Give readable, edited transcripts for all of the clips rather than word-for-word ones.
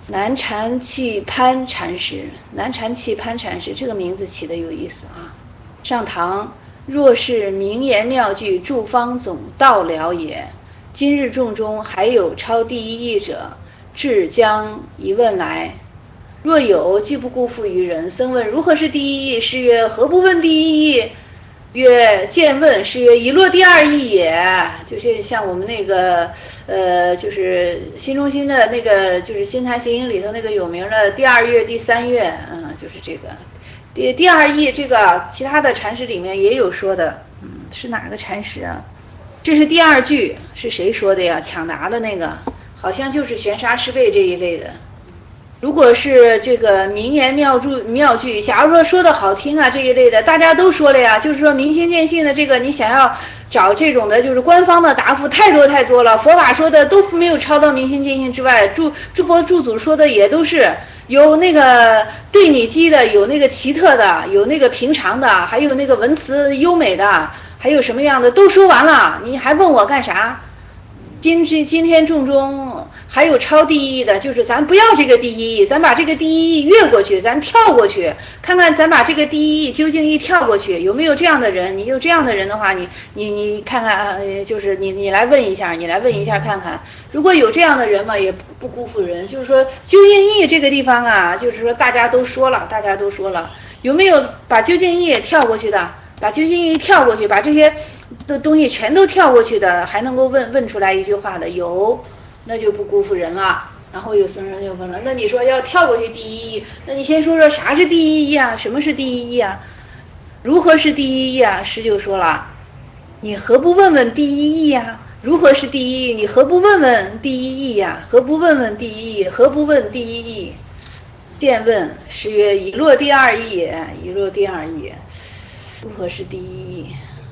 南禅契潘禅师，南禅契潘禅师这个名字起得有意思啊。上堂，若是名言妙句，诸方总道了也。今日众中还有超第一义者，至将一问来。若有，既不辜负于人。僧问如何是第一义？师曰：何不问第一义？曰：见问。师曰：一落第二义也。就是像我们那个就是新中心的那个，就是新坛行营里头那个有名的第二乐第三乐，就是这个第二义。这个其他的禅师里面也有说的，是哪个禅师啊？这是第二句，是谁说的呀？抢答的那个，好像就是玄沙师辈这一类的。如果是这个名言妙句，假如说的好听啊这一类的，大家都说了呀，就是说明心见性的这个，你想要找这种的，就是官方的答复太多了，佛法说的都没有超到明心见性之外，诸佛诸祖说的也都是有那个对你机的，有那个奇特的，有那个平常的，还有那个文词优美的，还有什么样的都说完了，你还问我干啥？今天众中还有超第一义的，就是咱不要这个第一义，咱把这个第一义越过去，咱跳过去，看看咱把这个第一义究竟一跳过去，有没有这样的人？你有这样的人的话，你看看，就是你来问一下看看，如果有这样的人嘛，也不辜负人。就是说究竟义这个地方啊，就是说大家都说了，有没有把究竟义跳过去的？把究竟义跳过去，把这些的东西全都跳过去的，还能够问出来一句话的，有，那就不辜负人了。然后有僧人就问了，那你说要跳过去第一义，那你先说说啥是第一义啊？什么是第一义啊？如何是第一义啊？师就说了，你何不问问第一义啊？如何是第一义？你何不问问第一义呀？何不问问第一义？何不问第一义？见问。师曰：已落第二义也，已落第二义也。如何是第一义？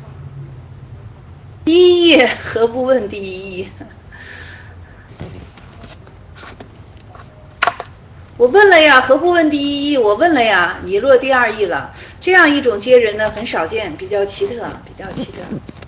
第一义何不问第一义？我问了呀，何不问第一义？我问了呀，你落第二义了。这样一种接人呢，很少见，比较奇特。